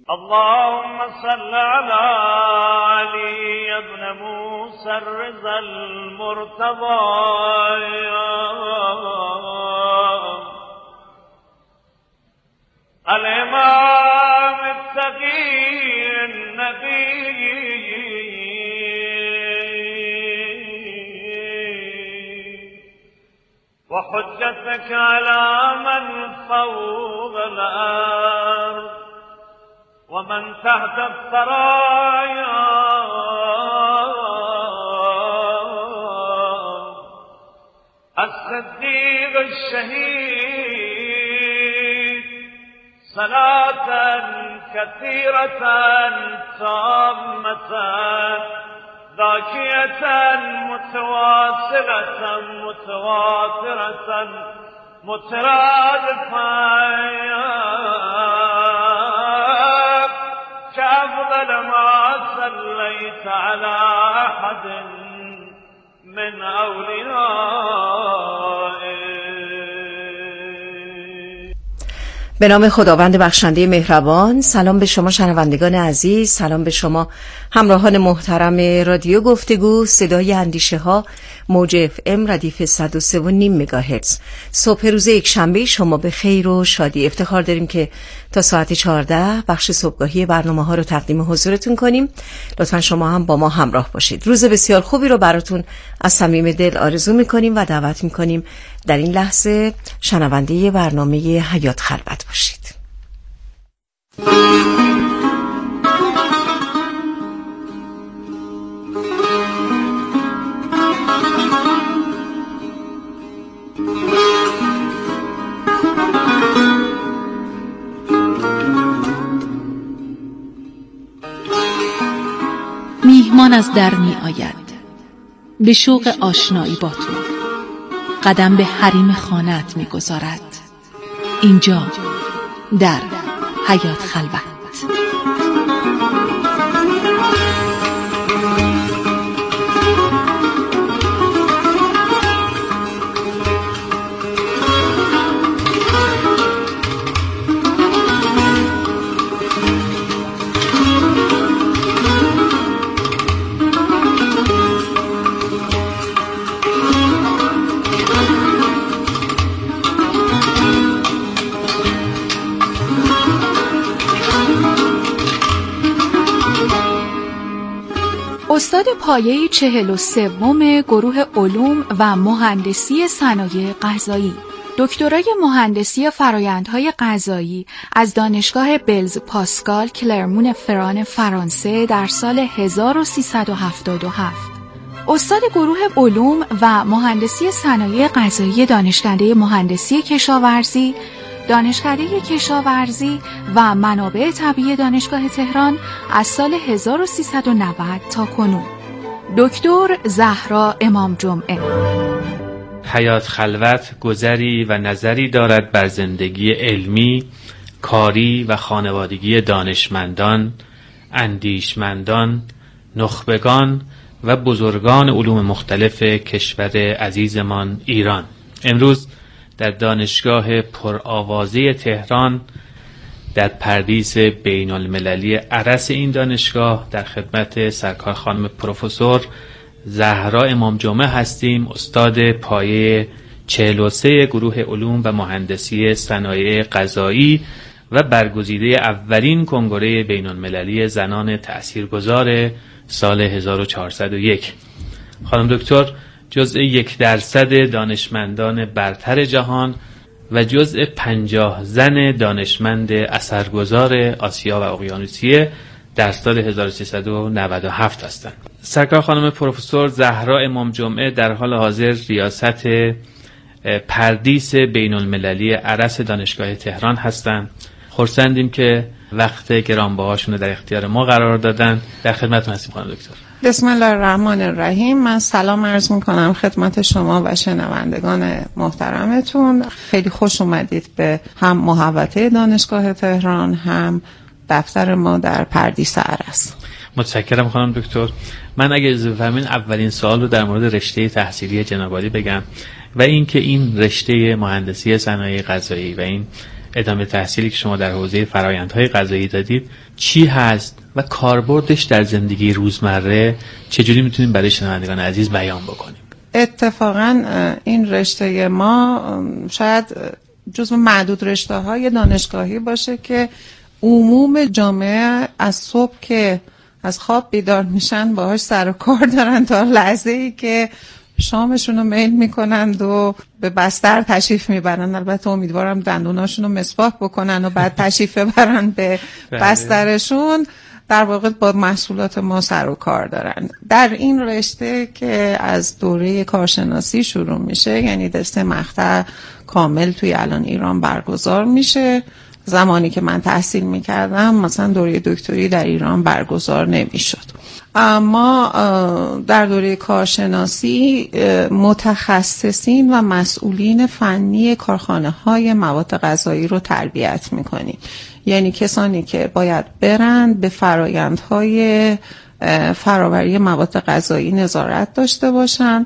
اللهم صل على علي ابن موسى الرضا المرتضى الإمام التقي النبي وحجتك على من فوق الأرض ومن تحت الثرايا الصديق الشهيد صلاة كثيرة تامة ذاكية متواصلة متواترة مترادفة كأفضل ما صليت على أحد من أوليائك. به نام خداوند بخشنده مهربان. سلام به شما شنوندگان عزیز، سلام به شما همراهان محترم رادیو گفتگو صدای اندیشه ها موج FM ردیف 103.5 مگاهرتز. صبح روز یکشنبه شما به خیر و شادی. افتخار داریم که تا ساعت 14 بخش صبحگاهی برنامه ها رو تقدیم حضورتون کنیم. لطفا شما هم با ما همراه باشید. روز بسیار خوبی رو براتون از صمیم دل آرزو میکنیم و دعوت میکنیم در این لحظه شنونده برنامه حیات خلوت باشید. میهمان از در می آید به شوق آشنایی با تو، قدم به حریم خانه‌ات می گذارد. اینجا در حیات خلوت. استاد پایه 43 گروه علوم و مهندسی صنایع غذایی، دکترای مهندسی فرآیندهای غذایی از دانشگاه بلز پاسکال کلرمون فران فرانسه در سال 1377. استاد گروه علوم و مهندسی صنایع غذایی دانشکده مهندسی کشاورزی، دانشکده کشاورزی و منابع طبیعی دانشگاه تهران از سال 1390 تا کنون. دکتر زهرا امام جمعه. حیات خلوت گذری و نظری دارد بر زندگی علمی، کاری و خانوادگی دانشمندان، اندیشمندان، نخبگان و بزرگان علوم مختلف کشور عزیزمان ایران. امروز در دانشگاه پرآوازه تهران در پردیس بین المللی ارس این دانشگاه در خدمت سرکار خانم پروفسور زهرا امام جمعه هستیم، استاد پایه 43 گروه علوم و مهندسی صنایع غذایی و برگزیده اولین کنگره بین المللی زنان تأثیرگذار سال 1401. خانم دکتر جزء 1% دانشمندان برتر جهان و جزء 50 زن دانشمند اثرگذار آسیا و اقیانوسیه در سال 1397 هستند. سرکار خانم پروفسور زهرا امام جمعه در حال حاضر ریاست پردیس بین المللی ارس دانشگاه تهران هستند. خرسندیم که وقت گرانبهاشون در اختیار ما قرار دادن. در خدمتتون هستیم خانم دکتر. بسم الله الرحمن الرحیم. من سلام عرض میکنم خدمت شما و شنوندگان محترمتون. خیلی خوش اومدید به هم محوطه دانشگاه تهران، هم دفتر ما در پردیس ارس. متشکرم خانم دکتر. من اگه اجازه بفرمایید اولین سوال رو در مورد رشته تحصیلی جناب عالی بگم و اینکه این رشته مهندسی صنایع غذایی و این ادامه تحصیلی که شما در حوزه فرآیندهای غذایی دادید چی هست و کاربردش در زندگی روزمره چجوری میتونیم برای شنوندگان عزیز بیان بکنیم؟ اتفاقا این رشته ما شاید جزو معدود رشته‌های دانشگاهی باشه که عموم جامعه از صبح که از خواب بیدار میشن باهاش سر و کار دارن تا لحظه‌ای که شامشون رو میل میکنند و به بستر تشریف میبرن. البته امیدوارم دندوناشون رو مسواک بکنن و بعد تشریف ببرن به بسترشون. در واقع با محصولات ما سر و کار دارن. در این رشته که از دوره کارشناسی شروع میشه، یعنی 3 مقطع کامل توی الان ایران برگزار میشه. زمانی که من تحصیل میکردم مثلا دوره دکتری در ایران برگزار نمیشد. اما در دوره کارشناسی متخصصین و مسئولین فنی کارخانه های مواد غذایی رو تربیت میکنیم. یعنی کسانی که باید برند به فرآیندهای فرآوری مواد غذایی نظارت داشته باشن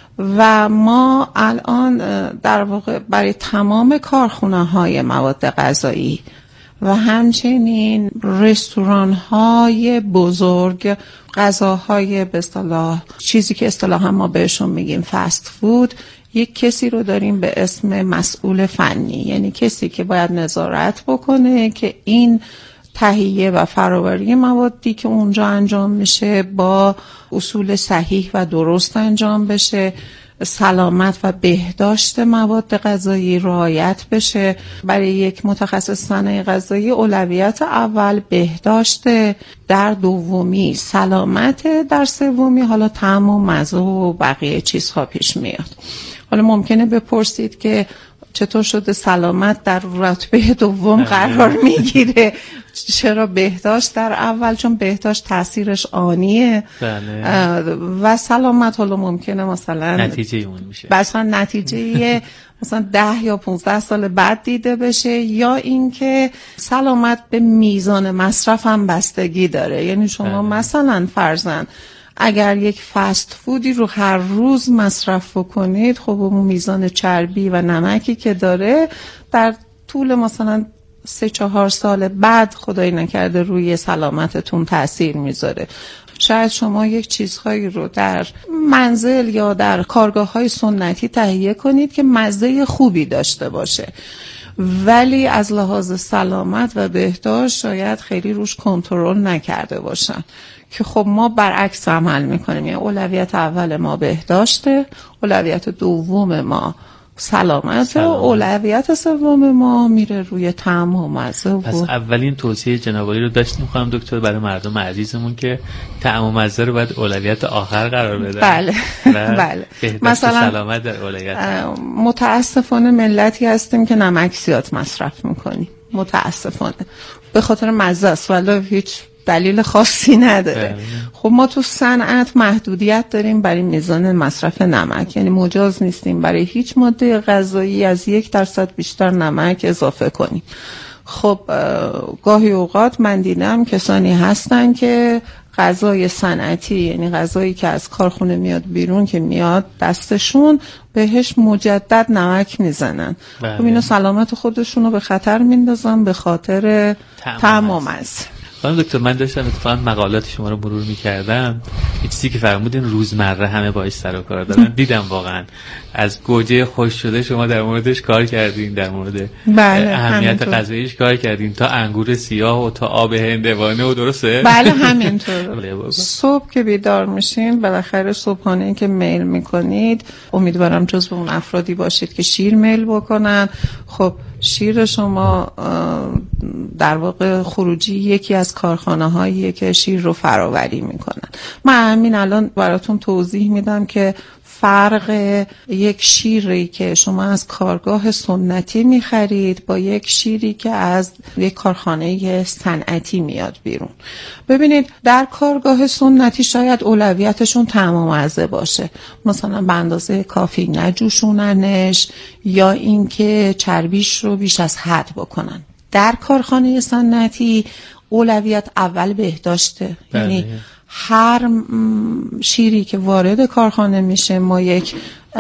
و ما الان در واقع برای تمام کارخانه های مواد غذایی و همچنین رستوران های بزرگ، غذاهای به اصطلاح چیزی که اصطلاحا ما بهشون میگیم فست فود، یک کسی رو داریم به اسم مسئول فنی، یعنی کسی که باید نظارت بکنه که این تهیه و فرآوری موادی که اونجا انجام میشه با اصول صحیح و درست انجام بشه، سلامت و بهداشت مواد غذایی رعایت بشه. برای یک متخصص صنایع غذایی اولویت اول بهداشت، در دومی سلامت، در سومی حالا طعم و مزه و بقیه چیزها پیش میاد. حالا ممکنه بپرسید که چطور شده سلامت در رتبه دوم قرار میگیره؟ چرا بهداشت در اول؟ چون بهداشت تاثیرش آنیه و سلامت حالا ممکنه مثلا نتیجه اون میشه، مثلا نتیجه مثلا 10 یا 15 سال بعد دیده بشه، یا اینکه سلامت به میزان مصرف هم بستگی داره. یعنی شما مثلا فرضاً اگر یک فست فودی رو هر روز مصرف بکنید، خب اون میزان چربی و نمکی که داره در طول مثلا 3-4 سال بعد خدای نکرده روی سلامتتون تأثیر میذاره. شاید شما یک چیزهایی رو در منزل یا در کارگاه‌های سنتی تهیه کنید که مزه خوبی داشته باشه، ولی از لحاظ سلامت و بهداشت شاید خیلی روش کنترل نکرده باشن، که خب ما برعکس عمل میکنیم. یعنی اولویت اول ما بهداشته، اولویت دوم ما سلامت، اولویت سوم ما میره روی طعم و مزه. پس اولین توصیه جنابعالی رو داشتیم خانم دکتر برای مردم عزیزمون که طعم و مزه رو باید اولویت آخر قرار بدن. بله بله. مثلا سلامت در اولویت. متاسفانه ملتی هستیم که نمک زیاد مصرف میکنیم، متاسفانه به خاطر مزه است، ولی هیچ دلیل خاصی نداره. خب ما تو صنعت محدودیت داریم برای میزان مصرف نمک، یعنی مجاز نیستیم برای هیچ ماده غذایی از 1% بیشتر نمک اضافه کنیم. خب گاهی اوقات من دیدم کسانی هستن که غذای صنعتی، یعنی غذایی که از کارخونه میاد بیرون که میاد دستشون، بهش مجدد نمک میزنن. خب اینا سلامت خودشون رو به خطر میندازن به خاطر طعم و مزه. خانم دکتر، من داشتم اتفاقا مقالات شما رو مرور می‌کردم، این چیزی که فرمودین روزمره همه باهاش سر و کار دارن. دیدم واقعا از گوجه خشک شده شما در موردش کار کردین، در مورد اهمیت غذاییش کار کردین، تا انگور سیاه و تا آب هندوانه و درسته؟ بله همینطور. صبح که بیدار میشین بالاخره صبحانه‌ای که میل میکنید، امیدوارم جزو اون افرادی باشید که شیر میل بکنن. خب شیر شما در واقع خروجی یکی از کارخانه‌هاییه که شیر رو فرآوری میکنن. من همین الان براتون توضیح میدم که فرق یک شیری که شما از کارگاه سنتی میخرید با یک شیری که از یک کارخانه صنعتی میاد بیرون. ببینید در کارگاه سنتی شاید اولویتشون طعم و مزه باشه، مثلا به اندازه کافی نجوشوننش یا اینکه چربیش رو بیش از حد بکنن. در کارخانه صنعتی اولویت اول بهداشته، یعنی هر شیری که وارد کارخانه میشه ما یک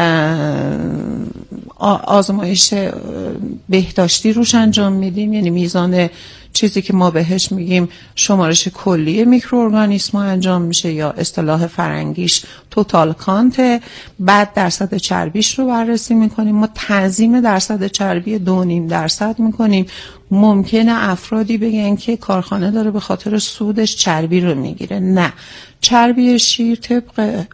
آزمایش بهداشتی روش انجام میدیم، یعنی میزان چیزی که ما بهش میگیم شمارش کلی میکروارگانیسم انجام میشه یا اصطلاح فرنگیش توتال کانت. بعد درصد چربیش رو بررسی میکنیم، ما تنظیم درصد چربی 2.5% میکنیم. ممکنه افرادی بگن که کارخانه داره به خاطر سودش چربی رو میگیره، نه، چربی شیر طبق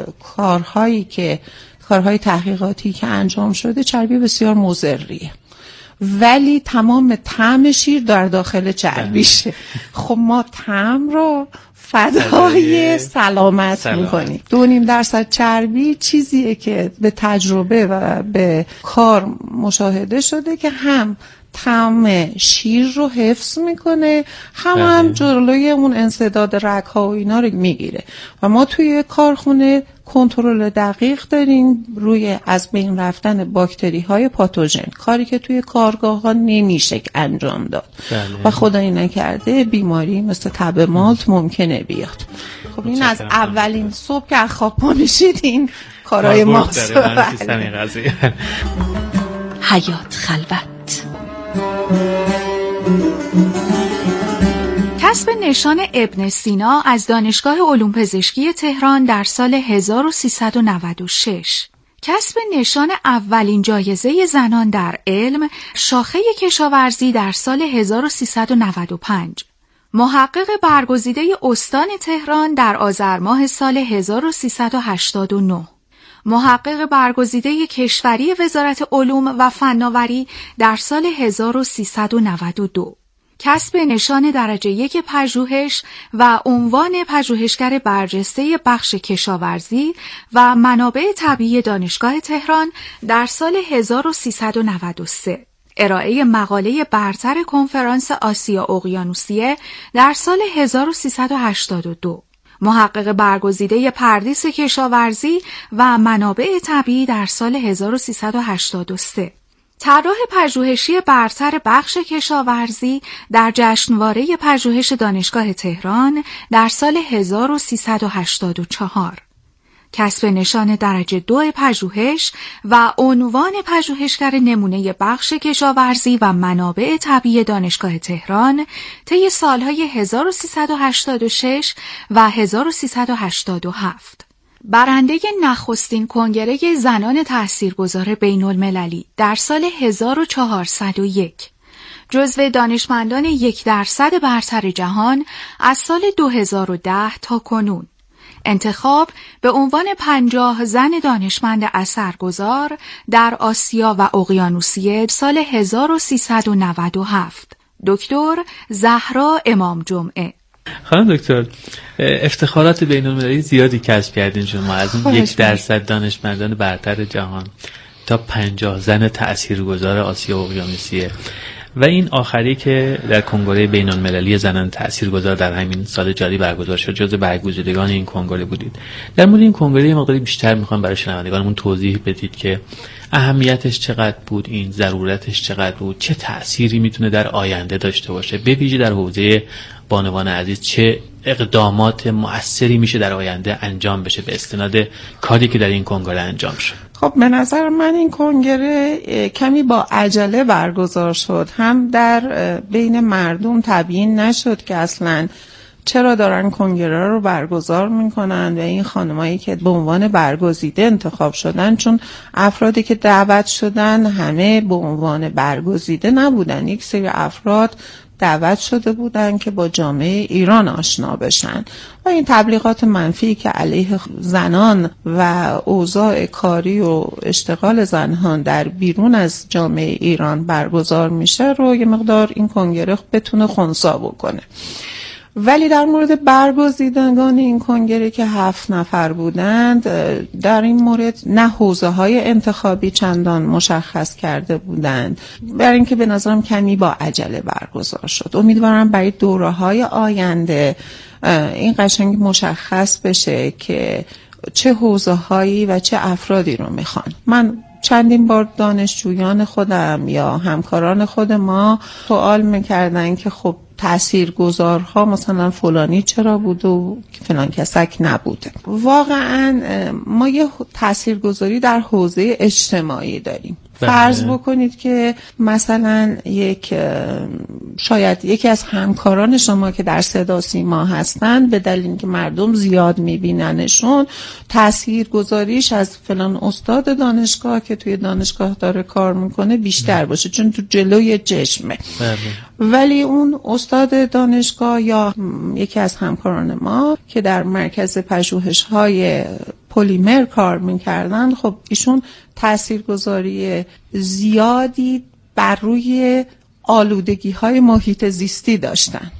کارهای تحقیقاتی که انجام شده چربی بسیار مضریه، ولی تمام طعم شیر در داخل چربیشه. خب ما طعم رو فدای سلامت میکنیم. 2.5% چربی چیزیه که به تجربه و به کار مشاهده شده که هم طعم شیر رو حفظ میکنه، هم جلوی اون انسداد رگ‌ها و اینا رو میگیره. و ما توی کارخونه کنترل دقیق داریم روی از بین رفتن باکتری های پاتوژن، کاری که توی کارگاه ها نمیشه انجام داد. و خدایی نکرده بیماری مثل تب مالت ممکنه بیاد. خب این از اولین صبح که خواب پا میشید این کارهای ماست. حیات خلوت. کسب نشان ابن سینا از دانشگاه علوم پزشکی تهران در سال 1396. کسب نشان اولین جایزه زنان در علم شاخه کشاورزی در سال 1395. محقق برگزیده استان تهران در آذر ماه سال 1389. محقق برگزیده کشوری وزارت علوم و فناوری در سال 1392. کسب نشان درجه 1 پژوهش و عنوان پژوهشگر برجسته بخش کشاورزی و منابع طبیعی دانشگاه تهران در سال 1393. ارائه مقاله برتر کنفرانس آسیا اقیانوسیه در سال 1382. محقق برگزیده پردیس کشاورزی و منابع طبیعی در سال 1383. طراح پژوهشی برتر بخش کشاورزی در جشنواره پژوهش دانشگاه تهران در سال 1384. کسب نشان درجه 2 پژوهش و عنوان پژوهشگر نمونه بخش کشاورزی و منابع طبیعی دانشگاه تهران طی سالهای 1386 و 1387. برنده نخستین کنگره زنان تاثیرگذار بین المللی در سال 1401. جزو دانشمندان 1% برتر جهان از سال 2010 تا کنون. انتخاب به عنوان 50 زن دانشمند اثرگذار در آسیا و اقیانوسیه سال 1397. دکتر زهرا امام جمعه. خانم دکتر، افتخارات بین المللی زیادی کسب کردین شما، از اون 1% دانشمندان برتر جهان تا 50 زن تاثیرگذار آسیا و اقیانوسیه و این آخری که در کنگره بین المللی زنان تاثیرگذار در همین سال جاری برگزار شد، جزو برگزیدگان این کنگره بودید. در مورد این کنگره یه مقداری بیشتر میخوام برای شنوندگانمون توضیح بدید که اهمیتش چقدر بود، این ضرورتش چقدر بود، چه تأثیری میتونه در آینده داشته باشه، به ویژه در حوزه بانوان عزیز چه اقدامات مؤثری میشه در آینده انجام بشه به استناد کاری که در این کنگره انجام شد. خب به نظر من این کنگره کمی با عجله برگزار شد، هم در بین مردم تبیین نشد که اصلاً چرا دارن کنگره رو برگزار میکنن و این خانمایی که به عنوان برگزیده انتخاب شدن، چون افرادی که دعوت شدن همه به عنوان برگزیده نبودن، یک سری افراد دعوت شده بودن که با جامعه ایران آشنا بشن و این تبلیغات منفی که علیه زنان و اوضاع کاری و اشتغال زنان در بیرون از جامعه ایران برگزار میشه رو یه مقدار این کنگره بتونه خنثی بکنه. ولی در مورد برگزیدگان این کنگره که 7 نفر بودند، در این مورد نه حوزه های انتخابی چندان مشخص کرده بودند، برای اینکه به نظرم کمی با عجله برگزار شد. امیدوارم برای دوره های آینده این قشنگ مشخص بشه که چه حوزه هایی و چه افرادی رو میخوان. من چندین بار دانشجویان خودم یا همکاران خود ما سوال میکردن که خب تاثیرگذارها مثلا فلانی چرا بود و فلان کسک نبوده. واقعا ما یه تاثیرگذاری در حوزه اجتماعی داریم. فرض بکنید که مثلا شاید یکی از همکاران شما که در صدا سیما هستند به دلیل اینکه مردم زیاد میبیننشون، تاثیرگذاریش از فلان استاد دانشگاه که توی دانشگاه داره کار میکنه بیشتر باشه چون تو جلوی چشمه. ولی اون استاد دانشگاه یا یکی از همکاران ما که در مرکز پژوهش‌های پلیمر کار میکردن، خب ایشون تاثیرگذاری زیادی بر روی آلودگی‌های محیط زیستی داشتن.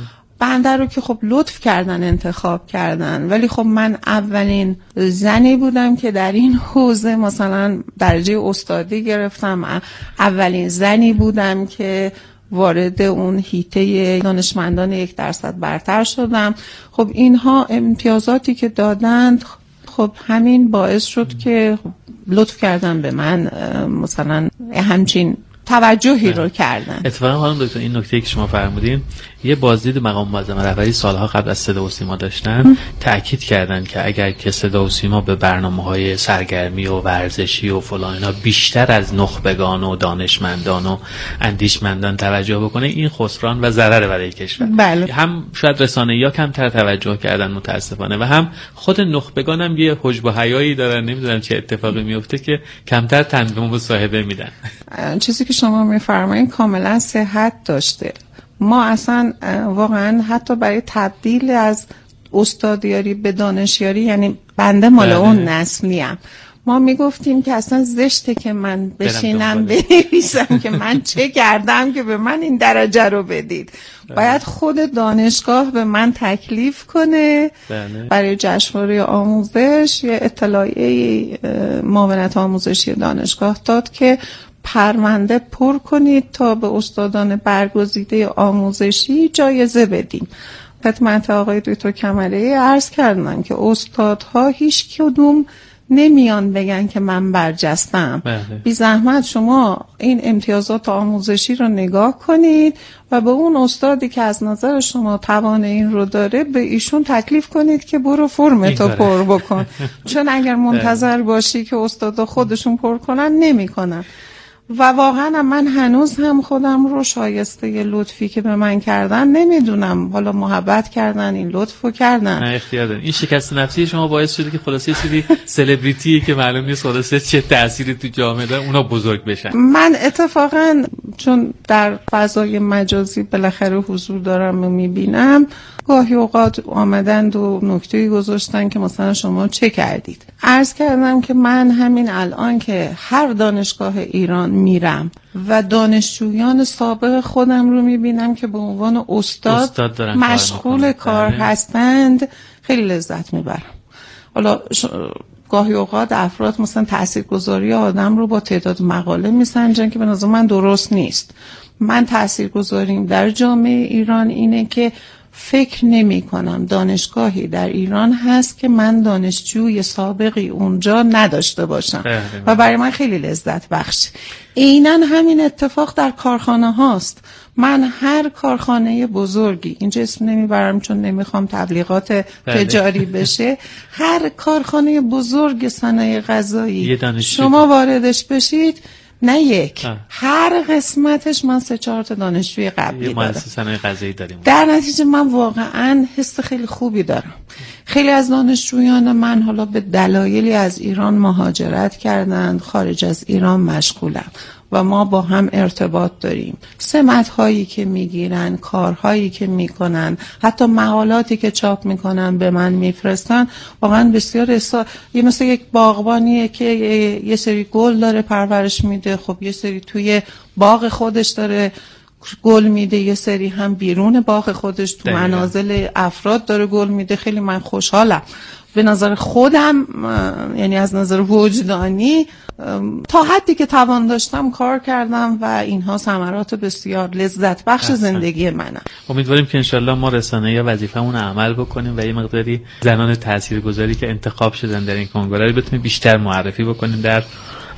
بنده رو که خب لطف کردن انتخاب کردن، ولی خب من اولین زنی بودم که در این حوزه مثلا درجه استادی گرفتم، اولین زنی بودم که وارد اون هیته دانشمندان 1% برتر شدم. خب اینها امتیازاتی که دادند، خب همین باعث شد که لطف کردن به من، مثلا همچین توجهی رو کردن. اتفاقا خانم دکتر این نکته که شما فرمودین، یه بازدید مقام معظم رهبری سالها قبل از صدا و سیما داشتن، تأکید کردن که اگر که صدا و سیما به برنامه‌های سرگرمی و ورزشی و فلان اینا بیشتر از نخبگان و دانشمندان و اندیشمندان توجه بکنه، این خسران و ضرر برای کشور. بله. هم شاید رسانه‌ها کمتر توجه کردن متاسفانه، و هم خود نخبگان هم یه حجب و حیایی دارن، نمیدونم چه اتفاقی میفته که کمتر تن به مصاحبه میدن. چیزی که شما میفرمایید کاملا صحت داشته. ما اصلا واقعا حتی برای تبدیل از استادیاری به دانشیاری، یعنی بنده مال اون نسلیم، ما میگفتیم که اصلا زشته که من بشینم بنویسم که من چه کردم که به من این درجه رو بدید. باید خود دانشگاه به من تکلیف کنه. برای جشنواره آموزش یه اطلاعیه معاونت آموزشی دانشگاه داد که پرونده پر کنید تا به استادان برگزیده آموزشی جایزه بدیم. خدمت آقای دکتر کمره‌ای عرض کردم که استادها هیچ کدوم نمیان بگن که من برجستم. بی زحمت شما این امتیازات آموزشی رو نگاه کنید و به اون استادی که از نظر شما توان این رو داره به ایشون تکلیف کنید که برو فرمتو پر بکن. چون اگر منتظر باشی که استادا خودشون پر کنن، نمیکنن. و واقعا من هنوز هم خودم رو شایسته ی لطفی که به من کردن نمیدونم. حالا محبت کردن، این لطفو کردن، نه اختیار دارن. این شکست نفسی شما باعث شده که خلاصه چیزی سلبریتی که معلوم نیست خلاصه چه تأثیری تو جامعه داره اونا بزرگ بشن. من اتفاقا چون در فضای مجازی بالاخره حضور دارم و میبینم، گاهی اوقات آمدند و نکته‌ای گذاشتن که مثلا شما چه کردید. عرض کردم که من همین الان که هر دانشگاه ایران میرم و دانشجویان سابق خودم رو میبینم که به عنوان استاد مشغول کار هستند، خیلی لذت میبرم. حالا گاهی اوقات افراد مثلا تاثیرگذاری آدم رو با تعداد مقاله میسنجن که به نظر من درست نیست. من تاثیرگذاریم در جامعه ایران اینه که فکر نمی کنم دانشگاهی در ایران هست که من دانشجوی سابقی اونجا نداشته باشم و برای من خیلی لذت بخش. عیناً همین اتفاق در کارخانه هاست. من هر کارخانه بزرگی، اینجا اسم نمیبرم چون نمیخوام تبلیغات تجاری بشه، هر کارخانه بزرگ صنایع غذایی شما واردش بشید، نه یک، هر قسمتش من 3-4 تا دانشجوی قبلی دارم. مؤسسه صنایع غذایی داریم. در نتیجه من واقعا حس خیلی خوبی دارم. خیلی از دانشجویان من حالا به دلایلی از ایران مهاجرت کردند، خارج از ایران مشغولن و ما با هم ارتباط داریم. سمت‌هایی که میگیرن، کارهایی که میکنن، حتی مقالاتی که چاپ میکنن به من میفرستن، واقعا بسیار یه مثل یک باغبانیه که یه سری گل داره پرورش میده، خب یه سری توی باغ خودش داره گل میده، یه سری هم بیرون باغ خودش تو منازل افراد داره گل میده. خیلی من خوشحالم. به نظر خودم، یعنی از نظر وجدانی، تا حدی که توان داشتم کار کردم و اینها ثمرات بسیار لذت بخش زندگی منه. امیدواریم که انشالله ما رسانه‌ای وظیفمون عمل بکنیم و یه مقداری زنان تاثیرگذاری که انتخاب شدن در این کنگره رو بتونیم بیشتر معرفی بکنیم در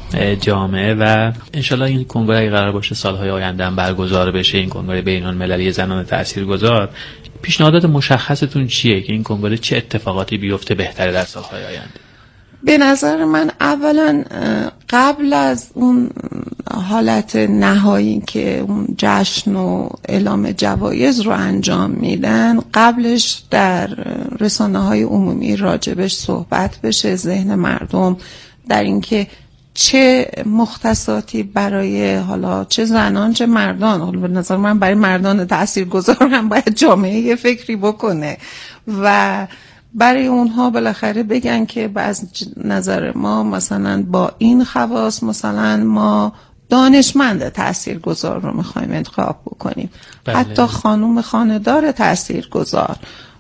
جامعه و انشالله این کنگره اگه قرار باشه سالهای آینده هم برگزار بشه، این کنگره بین‌المللی زنان تاثیرگذار، پیشنهادات مشخصتون چیه که این کنگره چه اتفاقاتی بیفته بهتره در سالهای آینده؟ به نظر من اولا قبل از اون حالت نهایی که اون جشن و اعلام جوایز رو انجام میدن، قبلش در رسانه‌های عمومی راجبش صحبت بشه، ذهن مردم در اینکه چه مختصاتی برای حالا چه زنان چه مردان، حالا به نظر من برای مردان تاثیرگذار هم باید جامعه یه فکری بکنه و برای اونها بالاخره بگن که از نظر ما مثلا با این خواص مثلا ما دانشمند تاثیرگذار رو میخوایم انتخاب بکنیم. بله. حتی خانم خانه‌دار تاثیرگذار،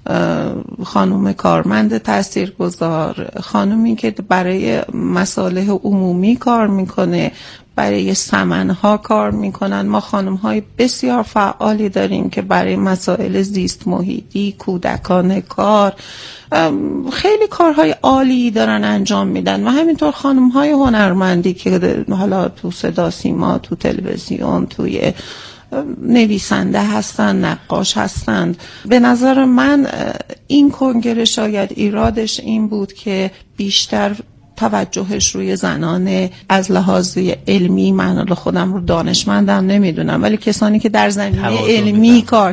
خانم کارمند تاثیرگذار، خانومی که برای مصالح عمومی کار میکنه، برای سمنها کار میکنن. ما خانم‌های بسیار فعالی داریم که برای مسائل زیست محیطی، کودکان کار خیلی کارهای عالی دارن انجام میدن و همینطور خانم‌های هنرمندی که حالا تو صدا سیما، تو تلویزیون، توی نویسنده هستن، نقاش هستند. به نظر من این کنگره شاید ایرادش این بود که بیشتر توجهش روی زنان از لحاظ علمی، من خودم رو دانشمندم نمیدونم، ولی کسانی که در زمینه علمی کار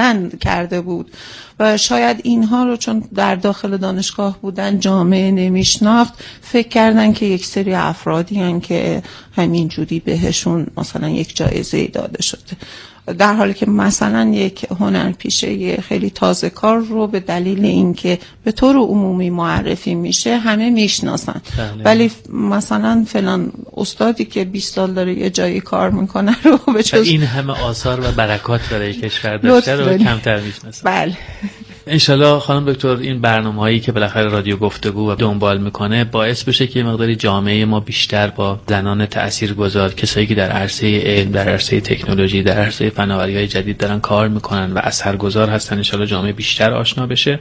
کرده بود و شاید اینها رو چون در داخل دانشگاه بودن جامعه نمیشناخت، فکر کردن که یک سری افرادی هن که همین جوری بهشون مثلا یک جایزه داده شده، در حالی که مثلا یک هنرپیشه خیلی تازه کار رو به دلیل اینکه به طور عمومی معرفی میشه همه میشناسن، ولی مثلا فلان استادی که 20 سال داره یه جایی کار میکنه رو به جز این همه آثار و برکات برای کشور داشته رو کمتر میشناسن. بله. انشالله خانم دکتر این برنامه‌هایی که بالاخره رادیو گفتگو و دنبال میکنه باعث بشه که مقداری جامعه ما بیشتر با زنان تاثیرگذار، کسایی که در عرصه علم، در عرصه تکنولوژی، در عرصه فناوری‌های جدید دارن کار میکنن و اثرگذار هستن، انشالله جامعه بیشتر آشنا بشه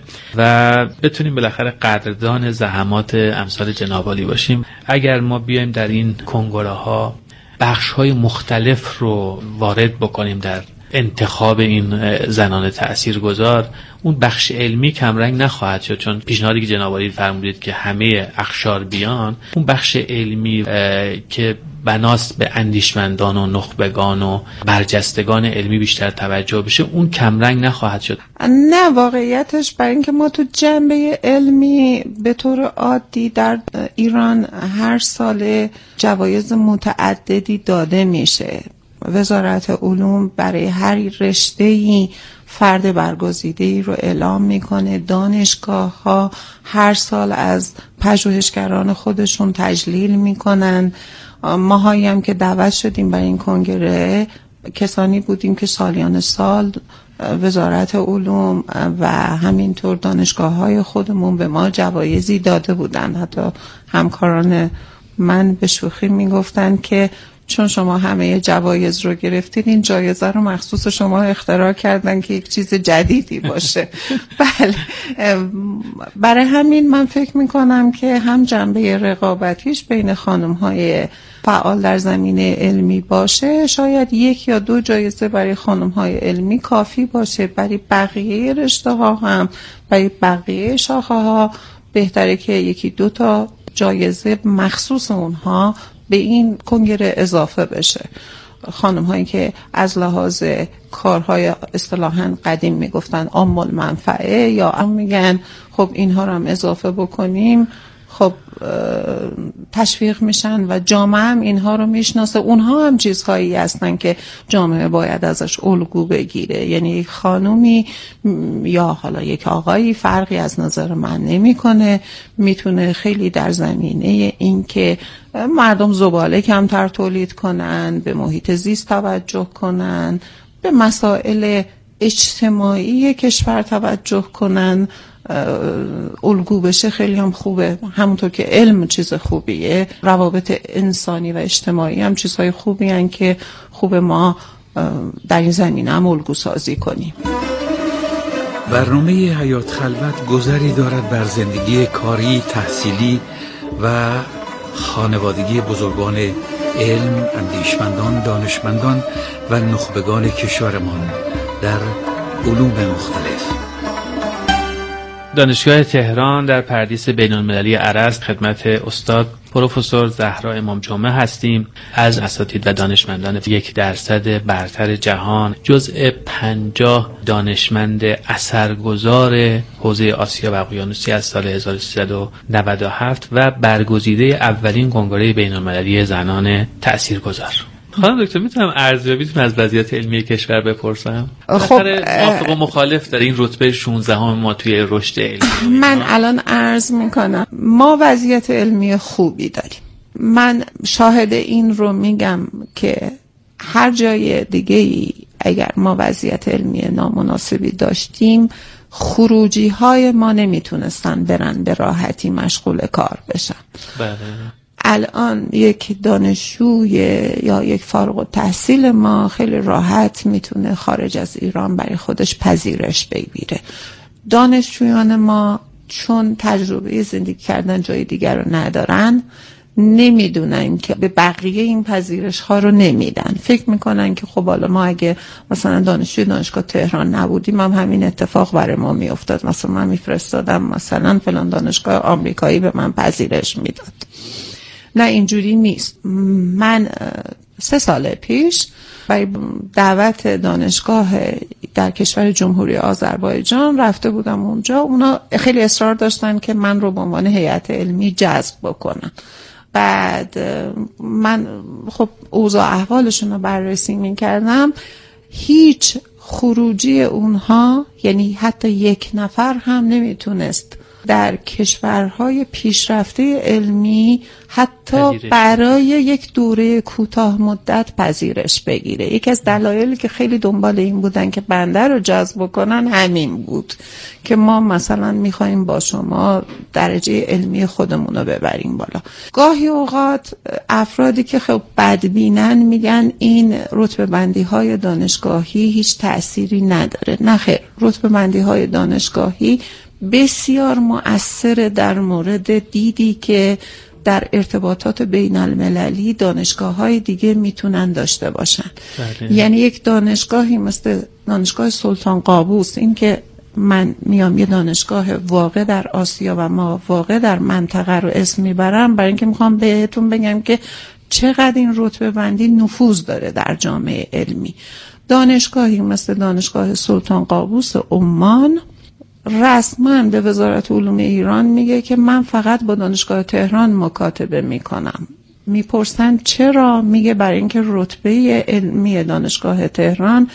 و بتونیم بالاخره قدردان زحمات امثال جناب عالی باشیم. اگر ما بیایم در این کنگره‌ها بخش‌های مختلف رو وارد بکنیم در انتخاب این زنان تاثیرگذار، اون بخش علمی کمرنگ نخواهد شد، چون پیشنهادی که جناب عالی فرمودید که همه اقشار بیان، اون بخش علمی که بناست به اندیشمندان و نخبگان و برجستگان علمی بیشتر توجه بشه، اون کمرنگ نخواهد شد. نه، واقعیتش برای اینکه ما تو جنبه علمی به طور عادی در ایران هر سال جوایز متعددی داده میشه. وزارت علوم برای هر رشته‌ای فرد برگزیده‌ای رو اعلام میکنه. دانشگاه‌ها هر سال از پژوهشگران خودشون تجلیل میکنن. ماهایی هم که دعوت شدیم برای این کنگره کسانی بودیم که سالیان سال وزارت علوم و همینطور دانشگاه‌های خودمون به ما جوایزی داده بودن. حتی همکاران من به شوخی میگفتن که چون شما همه جوایز رو گرفتید، این جایزه رو مخصوص شما اختراع کردن که یک چیز جدیدی باشه. بله، برای همین من فکر میکنم که هم جنبه رقابتیش بین خانم‌های فعال در زمینه علمی باشه، شاید 1 یا 2 جایزه برای خانم‌های علمی کافی باشه. برای بقیه رشته‌ها هم، برای بقیه شاخه‌ها بهتره که 1-2 تا جایزه مخصوص اونها به این کنگره اضافه بشه. خانم هایی که از لحاظ کارهای اصطلاحاً قدیم میگفتن عامل منفعه، یا میگن خب اینها رو هم اضافه بکنیم، خب تشویق میشن و جامعه هم اینها رو میشناسه. اونها هم چیزهایی هستن که جامعه باید ازش الگو بگیره. یعنی یک خانومی یا حالا یک آقایی فرقی از نظر من نمیکنه، میتونه خیلی در زمینه این که مردم زباله کمتر تولید کنن، به محیط زیست توجه کنن، به مسائل اجتماعی کشور توجه کنن، الگو بشه. خیلی هم خوبه. همونطور که علم چیز خوبیه، روابط انسانی و اجتماعی هم چیزهای خوبی هن که خوب ما در این زمینه هم الگو سازی کنیم. برنامه حیات خلوت گذری دارد بر زندگی کاری، تحصیلی و خانوادگی بزرگان علم، اندیشمندان، دانشمندان و نخبگان کشورمان در علوم مختلف. دانشگاه تهران در پردیس بین‌المللی ارسط خدمت استاد پروفسور زهرا امام جمعه هستیم. از اساتید و دانشمندان 1% برتر جهان، جزء 50 دانشمند اثرگذار حوزه آسیا و اقیانوسی از سال 1397 و برگزیده اولین کنگره بین‌المللی زنان تأثیرگذار. خانم دکتر میتونم ارزیابیتون از وضعیت علمی کشور بپرسم؟ خب موافق و مخالف در این رتبه 16 ما توی رشد علمی؟ من الان عرض میکنم ما وضعیت علمی خوبی داریم. من شاهد این رو میگم که هر جای دیگه ای اگر ما وضعیت علمی نامناسبی داشتیم، خروجی های ما نمیتونستن برن به راحتی مشغول کار بشن. بله. الان یک دانشجوی یا یک فارغ التحصیل ما خیلی راحت میتونه خارج از ایران برای خودش پذیرش بگیره. دانشجویان ما چون تجربه زندگی کردن جای دیگر رو ندارن، نمیدونن که به بقیه این پذیرش ها رو نمیدن. فکر میکنن که خب حالا ما اگه مثلا دانشجوی دانشگاه تهران نبودیم هم همین اتفاق برای ما میافتاد. مثلا من میفرستادم مثلا فلان دانشگاه آمریکایی به من پذیرش میداد. نه اینجوری نیست. من 3 سال پیش برای دعوت دانشگاه در کشور جمهوری آذربایجان رفته بودم اونجا. اونا خیلی اصرار داشتن که من رو به عنوان هیئت علمی جذب بکنن. بعد من خب اوضاع احوالشون رو بررسی میکردم. هیچ خروجی اونها، یعنی حتی یک نفر هم نمیتونست در کشورهای پیشرفته علمی حتی برای یک دوره کوتاه مدت پذیرش بگیره. یکی از دلایلی که خیلی دنبال این بودن که بنده رو جذب کنن همین بود که ما مثلا میخوایم با شما درجه علمی خودمون رو ببریم بالا. گاهی اوقات افرادی که خب بدبینن میگن این رتبه بندی های دانشگاهی هیچ تأثیری نداره. نه خیر، رتبه بندی های دانشگاهی بسیار مؤثر در مورد دیدی که در ارتباطات بین المللی دانشگاه‌های دیگه میتونن داشته باشن. یعنی یک دانشگاهی مثل دانشگاه سلطان قابوس، این که من میام یه دانشگاه واقع در آسیا و ما واقع در منطقه رو اسم میبرم برای اینکه میخوام بهتون بگم که چقدر این رتبه بندی نفوذ داره در جامعه علمی. دانشگاهی مثل دانشگاه سلطان قابوس عمان رسما به وزارت علوم ایران میگه که من فقط با دانشگاه تهران مکاتبه میکنم. میپرسن چرا؟ میگه برای اینکه رتبه علمی دانشگاه تهران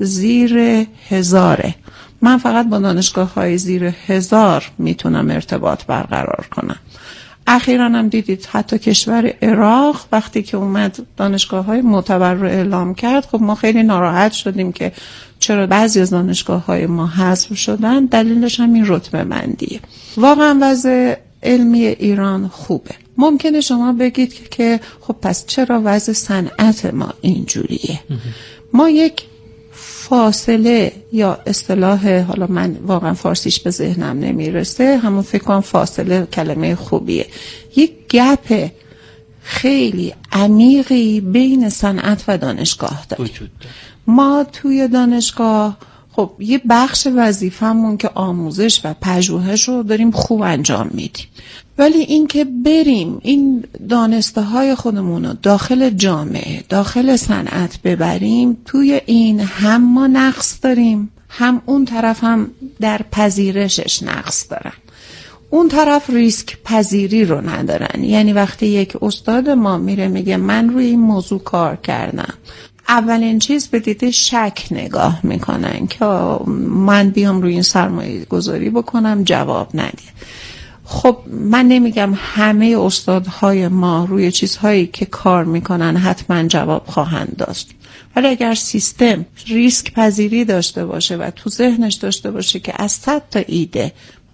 زیر 1000. من فقط با دانشگاه های زیر 1000 میتونم ارتباط برقرار کنم. اخیراً هم دیدید حتی کشور عراق وقتی که اومد دانشگاه های معتبر رو اعلام کرد، خب ما خیلی ناراحت شدیم که چرا بعضی از دانشگاه های ما حذف شدن. دلیلش هم این رتبه بندیه. واقعا وضع علمی ایران خوبه. ممکنه شما بگید که خب پس چرا وضع صنعت ما اینجوریه؟ ما یک فاصله یا اصطلاح، حالا من واقعا فارسیش به ذهنم نمیرسه، همون فکر کنم فاصله کلمه خوبیه، یک گپ خیلی عمیقی بین صنعت و دانشگاه داریم. ما توی دانشگاه خب یه بخش وظیفمون که آموزش و پژوهش رو داریم خوب انجام میدیم، ولی این که بریم این دانسته های خودمون رو داخل جامعه، داخل صنعت ببریم، توی این هم ما نقص داریم، هم اون طرف هم در پذیرشش نقص دارن. اون طرف ریسک پذیری رو ندارن. یعنی وقتی یک استاد ما میره میگه من روی این موضوع کار کردم، اولین چیز به دید شک نگاه میکنن که من بیام روی این سرمایه گذاری بکنم، جواب ندید. خب من نمیگم همه استادهای ما روی چیزهایی که کار میکنن حتما جواب خواهند داشت، ولی اگر سیستم ریسک پذیری داشته باشه و تو ذهنش داشته باشه که از 100 تا ایده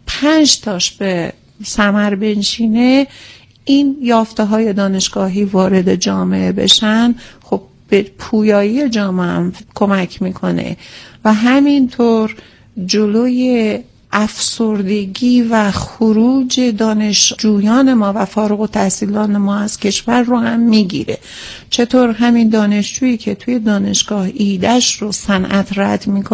5 تاش به ثمر بنشینه، این یافته های دانشگاهی وارد جامعه بشن، خب به پویایی جامعه هم کمک میکنه و همینطور جلوی افسردگی و خروج دانشجویان ما و فارغ التحصیلان ما از کشور رو هم میگیره. چطور همین دانشجویی که توی دانشگاه ایده‌اش رو صنعت رد میکنه